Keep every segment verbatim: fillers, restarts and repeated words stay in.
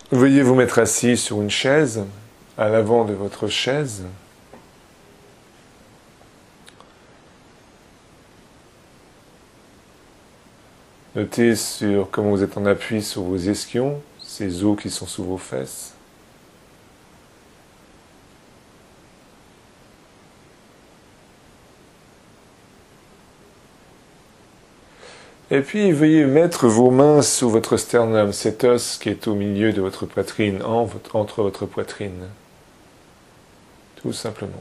Veuillez vous mettre assis sur une chaise, à l'avant de votre chaise. Notez sur comment vous êtes en appui sur vos ischions, ces os qui sont sous vos fesses. Et puis, veuillez mettre vos mains sous votre sternum, cet os qui est au milieu de votre poitrine, en votre, entre votre poitrine. Tout simplement.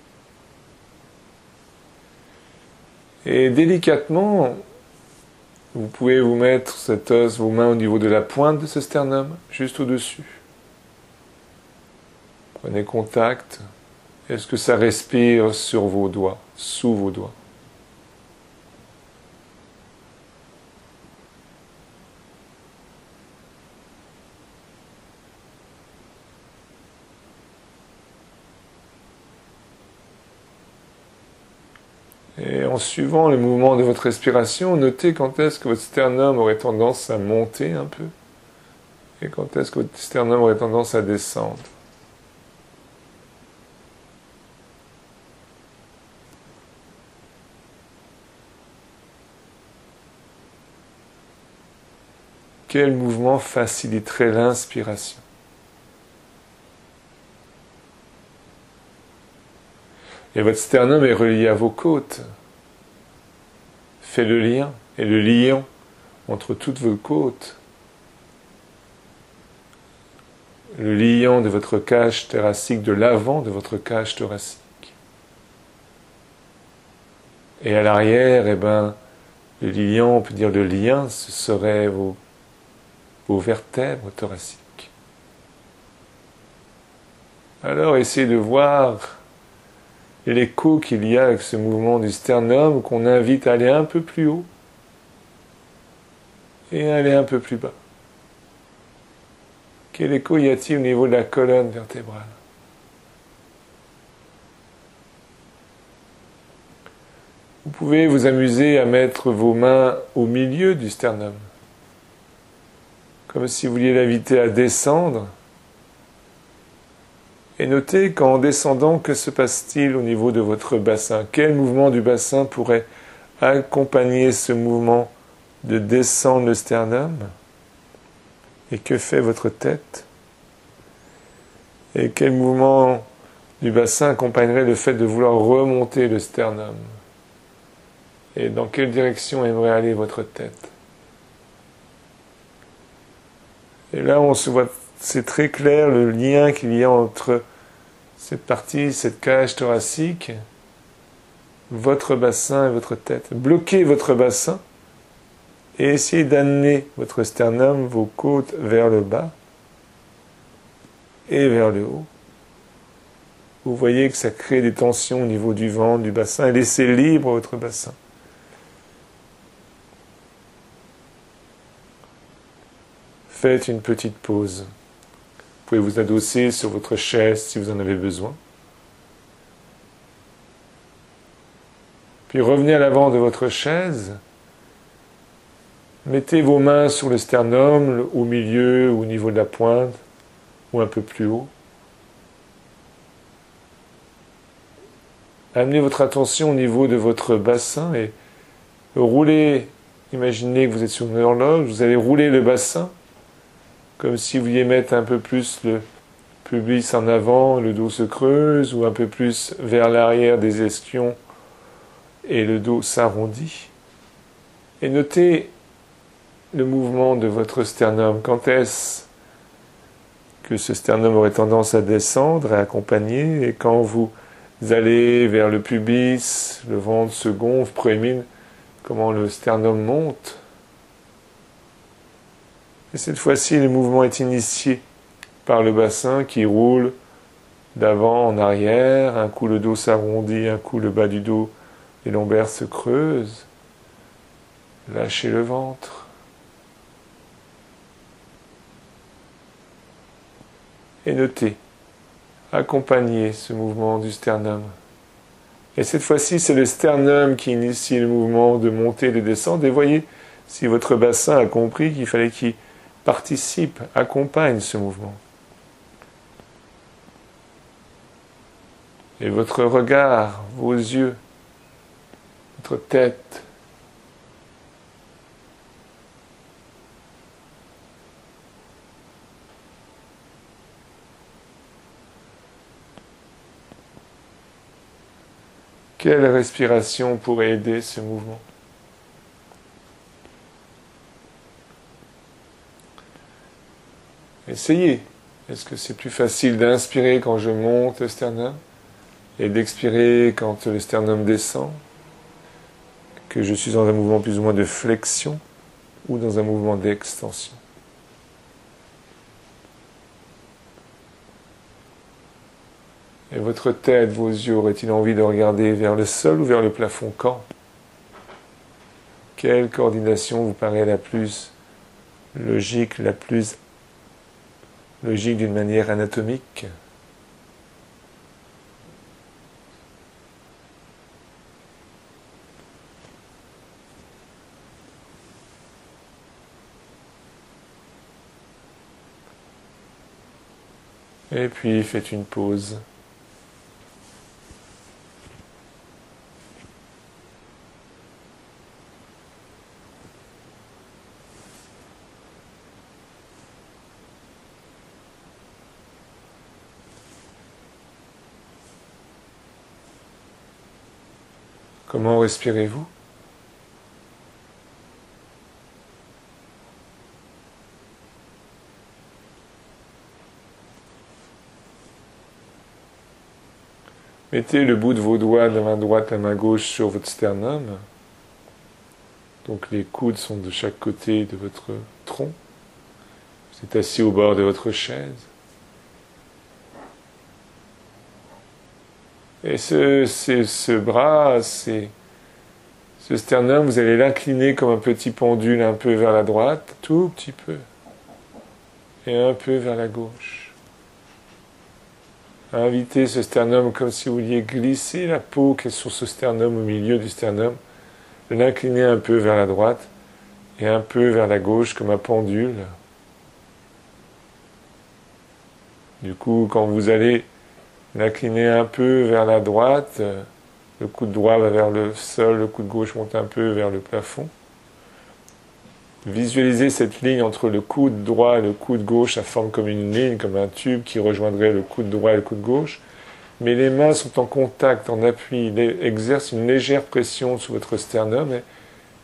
Et délicatement, vous pouvez vous mettre cet os, vos mains au niveau de la pointe de ce sternum, juste au-dessus. Prenez contact. Est-ce que ça respire sur vos doigts, sous vos doigts? Et en suivant le mouvement de votre respiration, notez quand est-ce que votre sternum aurait tendance à monter un peu et quand est-ce que votre sternum aurait tendance à descendre. Quel mouvement faciliterait l'inspiration? Et votre sternum est relié à vos côtes. Faites le lien et le liant entre toutes vos côtes. Le liant de votre cage thoracique, de l'avant de votre cage thoracique. Et à l'arrière, eh ben, le liant, on peut dire le lien, ce serait vos, vos vertèbres thoraciques. Alors essayez de voir l'écho qu'il y a avec ce mouvement du sternum qu'on invite à aller un peu plus haut et à aller un peu plus bas. Quel écho y a-t-il au niveau de la colonne vertébrale? Vous pouvez vous amuser à mettre vos mains au milieu du sternum, comme si vous vouliez l'inviter à descendre. Et notez qu'en descendant, que se passe-t-il au niveau de votre bassin? Quel mouvement du bassin pourrait accompagner ce mouvement de descendre le sternum? Et que fait votre tête? Et quel mouvement du bassin accompagnerait le fait de vouloir remonter le sternum? Et dans quelle direction aimerait aller votre tête? Et là, on se voit, c'est très clair le lien qu'il y a entre cette partie, cette cage thoracique, votre bassin et votre tête. Bloquez votre bassin et essayez d'amener votre sternum, vos côtes vers le bas et vers le haut. Vous voyez que ça crée des tensions au niveau du ventre, du bassin, et laissez libre votre bassin. Faites une petite pause. Vous pouvez vous adosser sur votre chaise si vous en avez besoin. Puis revenez à l'avant de votre chaise. Mettez vos mains sur le sternum, au milieu, ou au niveau de la pointe, ou un peu plus haut. Amenez votre attention au niveau de votre bassin et roulez. Imaginez que vous êtes sur une horloge, vous allez rouler le bassin comme si vous vouliez mettre un peu plus le pubis en avant, le dos se creuse, ou un peu plus vers l'arrière des ischions et le dos s'arrondit. Et notez le mouvement de votre sternum. Quand est-ce que ce sternum aurait tendance à descendre, à accompagner, et quand vous allez vers le pubis, le ventre se gonfle, proémine, comment le sternum monte. Et cette fois-ci, le mouvement est initié par le bassin qui roule d'avant en arrière. Un coup, le dos s'arrondit, un coup, le bas du dos, les lombaires se creusent. Lâchez le ventre. Et notez, accompagnez ce mouvement du sternum. Et cette fois-ci, c'est le sternum qui initie le mouvement de montée et de descendre. Et voyez si votre bassin a compris qu'il fallait qu'il participe, accompagne ce mouvement. Et votre regard, vos yeux, votre tête, quelle respiration pourrait aider ce mouvement? Essayez. Est-ce que c'est plus facile d'inspirer quand je monte le sternum et d'expirer quand le sternum descend, que je suis dans un mouvement plus ou moins de flexion ou dans un mouvement d'extension? Et votre tête, vos yeux, auraient-ils envie de regarder vers le sol ou vers le plafond quand? Quelle coordination vous paraît la plus logique, la plus logique d'une manière anatomique? Et puis faites une pause. Comment respirez-vous? Mettez le bout de vos doigts de la main droite à la main gauche sur votre sternum. Donc les coudes sont de chaque côté de votre tronc. Vous êtes assis au bord de votre chaise. Et ce, ce, ce bras, c'est, ce sternum, vous allez l'incliner comme un petit pendule un peu vers la droite, tout petit peu, et un peu vers la gauche. Invitez ce sternum comme si vous vouliez glisser la peau qui est sur ce sternum au milieu du sternum, l'incliner un peu vers la droite et un peu vers la gauche comme un pendule. Du coup, quand vous allez l'incliner un peu vers la droite, le coude droit va vers le sol, le coude gauche monte un peu vers le plafond. Visualisez cette ligne entre le coude droit et le coude gauche, ça forme comme une ligne, comme un tube qui rejoindrait le coude droit et le coude gauche. Mais les mains sont en contact, en appui, ils exercent une légère pression sur votre sternum et,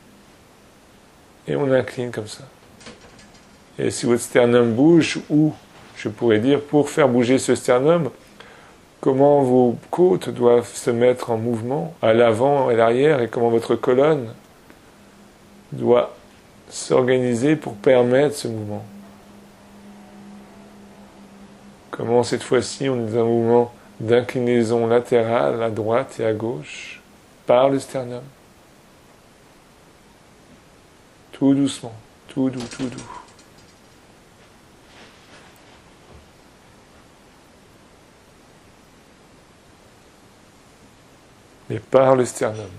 et on incline comme ça. Et si votre sternum bouge, ou je pourrais dire, pour faire bouger ce sternum, comment vos côtes doivent se mettre en mouvement à l'avant et à l'arrière et comment votre colonne doit s'organiser pour permettre ce mouvement. Comment cette fois-ci on est dans un mouvement d'inclinaison latérale à droite et à gauche par le sternum. Tout doucement, tout doux, tout doux. Et par le sternum.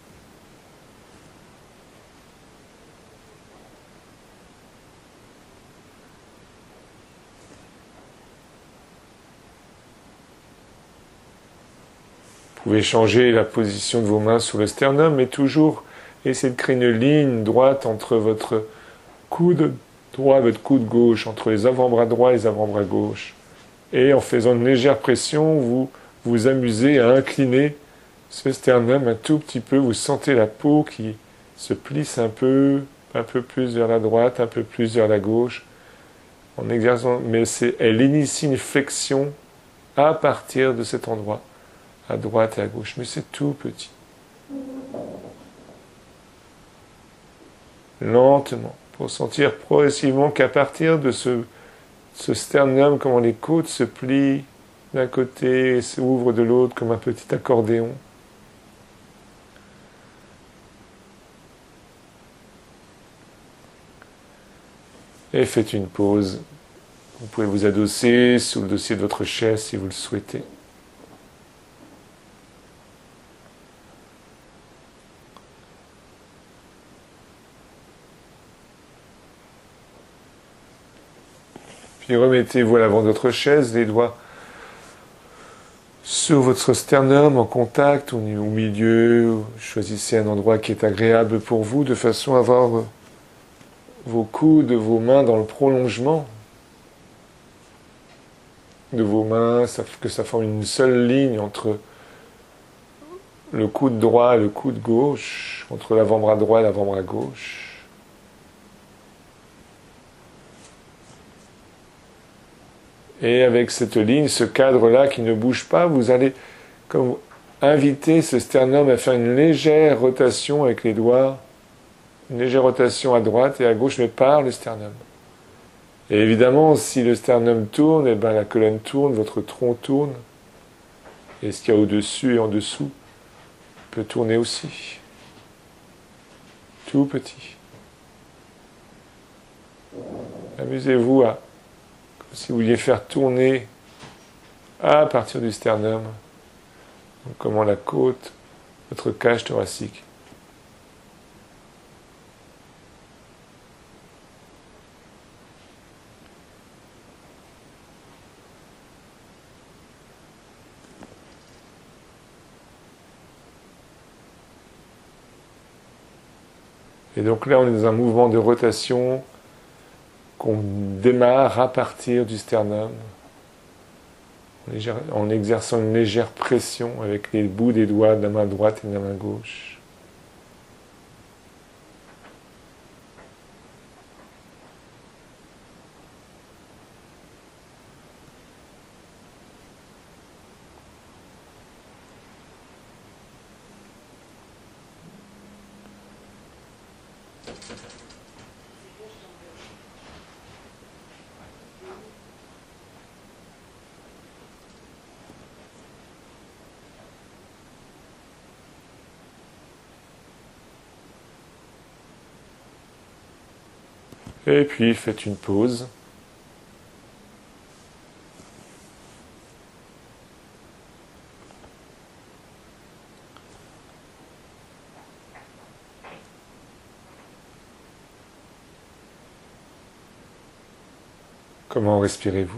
Vous pouvez changer la position de vos mains sur le sternum, mais toujours essayer de créer une ligne droite entre votre coude droit et votre coude gauche, entre les avant-bras droits et les avant-bras gauche. Et en faisant une légère pression, vous vous amusez à incliner ce sternum un tout petit peu. Vous sentez la peau qui se plisse un peu, un peu plus vers la droite, un peu plus vers la gauche, en exerçant, mais c'est, elle initie une flexion à partir de cet endroit, à droite et à gauche, mais c'est tout petit. Lentement, pour sentir progressivement qu'à partir de ce, ce sternum, comment les côtes se plient d'un côté et s'ouvrent de l'autre comme un petit accordéon. Et faites une pause. Vous pouvez vous adosser sous le dossier de votre chaise si vous le souhaitez. Puis remettez-vous à l'avant de votre chaise, les doigts sur votre sternum en contact, au milieu. Choisissez un endroit qui est agréable pour vous, de façon à avoir vos coudes, vos mains dans le prolongement de vos mains, que ça forme une seule ligne entre le coude droit et le coude gauche, entre l'avant-bras droit et l'avant-bras gauche. Et avec cette ligne, ce cadre-là qui ne bouge pas, vous allez comme inviter ce sternum à faire une légère rotation avec les doigts, une légère rotation à droite et à gauche, mais par le sternum. Et évidemment, si le sternum tourne, eh ben la colonne tourne, votre tronc tourne, et ce qu'il y a au-dessus et en dessous peut tourner aussi. Tout petit. Amusez-vous à, comme si vous vouliez faire tourner à partir du sternum, donc comment la côte, votre cage thoracique. Et donc là, on est dans un mouvement de rotation qu'on démarre à partir du sternum, en exerçant une légère pression avec les bouts des doigts de la main droite et de la main gauche. Et puis faites une pause. Comment respirez-vous?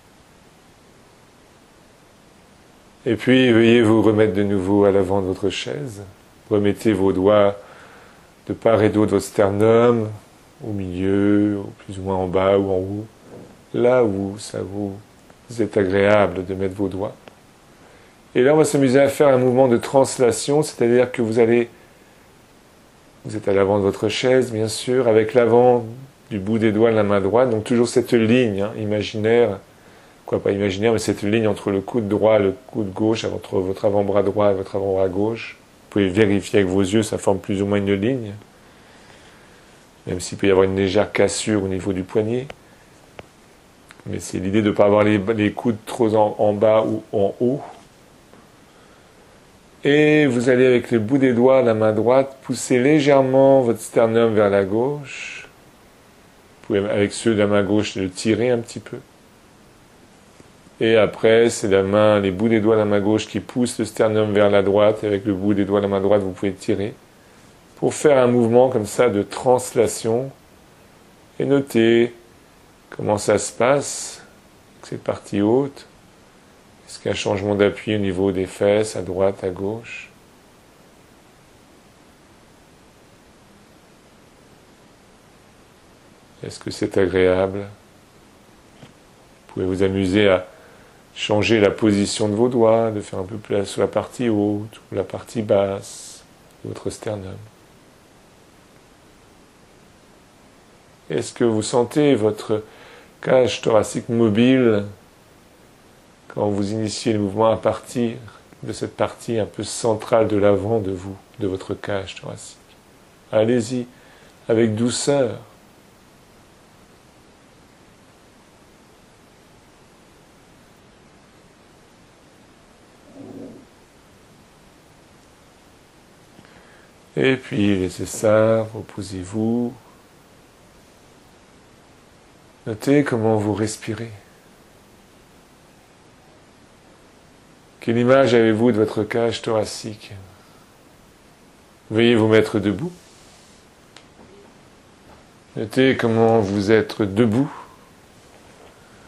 Et puis veuillez vous remettre de nouveau à l'avant de votre chaise. Remettez vos doigts de part et d'autre de votre sternum, au milieu, ou plus ou moins en bas ou en haut, là où ça vous est agréable de mettre vos doigts. Et là, on va s'amuser à faire un mouvement de translation, c'est-à-dire que vous allez, vous êtes à l'avant de votre chaise, bien sûr, avec l'avant du bout des doigts de la main droite, donc toujours cette ligne hein, imaginaire, quoi pas imaginaire, mais cette ligne entre le coude droit et le coude gauche, entre votre avant-bras droit et votre avant-bras gauche. Vous pouvez vérifier avec vos yeux, ça forme plus ou moins une ligne. Même s'il peut y avoir une légère cassure au niveau du poignet. Mais c'est l'idée de ne pas avoir les, les coudes trop en, en bas ou en haut. Et vous allez avec le bout des doigts, la main droite, pousser légèrement votre sternum vers la gauche. Vous pouvez, avec ceux de la main gauche, le tirer un petit peu. Et après, c'est la main, les bouts des doigts de la main gauche qui poussent le sternum vers la droite. Et avec le bout des doigts de la main droite, vous pouvez tirer. Pour faire un mouvement comme ça de translation et noter comment ça se passe avec cette partie haute. Est-ce qu'il y a un changement d'appui au niveau des fesses, à droite, à gauche? Est-ce que c'est agréable? Vous pouvez vous amuser à changer la position de vos doigts, de faire un peu plus sur la partie haute ou la partie basse de votre sternum. Est-ce que vous sentez votre cage thoracique mobile quand vous initiez le mouvement à partir de cette partie un peu centrale de l'avant de vous, de votre cage thoracique? Allez-y, avec douceur. Et puis laissez ça, reposez-vous. Notez comment vous respirez. Quelle image avez-vous de votre cage thoracique? Veuillez vous mettre debout. Notez comment vous êtes debout.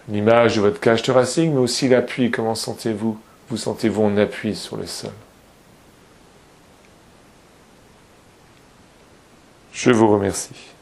l'image de votre cage thoracique, mais aussi l'appui. Comment sentez-vous? Vous sentez-vous en appui sur le sol? Je vous remercie.